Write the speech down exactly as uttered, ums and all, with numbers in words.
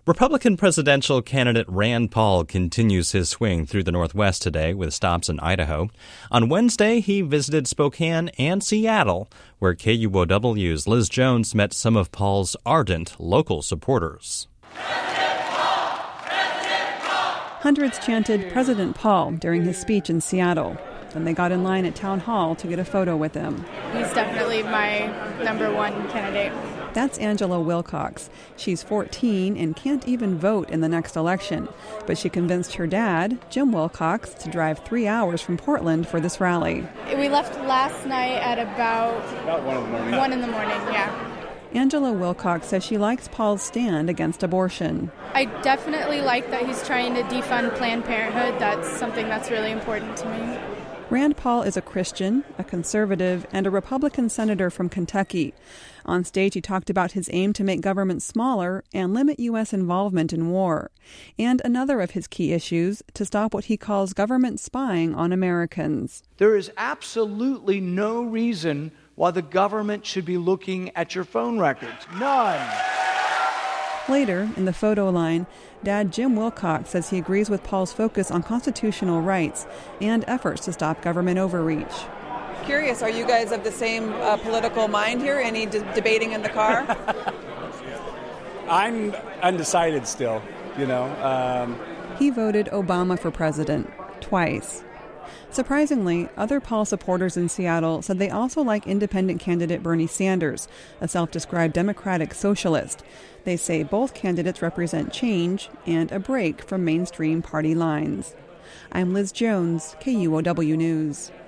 Republican presidential candidate Rand Paul continues his swing through the Northwest today with stops in Idaho. On Wednesday, he visited Spokane and Seattle, where K U O W's Liz Jones met some of Paul's ardent local supporters. Hundreds chanted President Paul during his speech in Seattle. Then they got in line at Town Hall to get a photo with him. He's definitely my number one candidate. That's Angela Wilcox. She's fourteen and can't even vote in the next election. But she convinced her dad, Jim Wilcox, to drive three hours from Portland for this rally. We left last night at about, about one in the morning. One in the morning, yeah. Angela Wilcox says she likes Paul's stand against abortion. I definitely like that he's trying to defund Planned Parenthood. That's something that's really important to me. Rand Paul is a Christian, a conservative, and a Republican senator from Kentucky. On stage, he talked about his aim to make government smaller and limit U S involvement in war. And another of his key issues, to stop what he calls government spying on Americans. There is absolutely no reason why the government should be looking at your phone records. None. Later, in the photo line, Dad Jim Wilcox says he agrees with Paul's focus on constitutional rights and efforts to stop government overreach. Curious, are you guys of the same uh, political mind here? Any d- debating in the car? I'm undecided still, you know. Um... He voted Obama for president twice. Surprisingly, other Paul supporters in Seattle said they also like independent candidate Bernie Sanders, a self-described Democratic socialist. They say both candidates represent change and a break from mainstream party lines. I'm Liz Jones, K U O W News.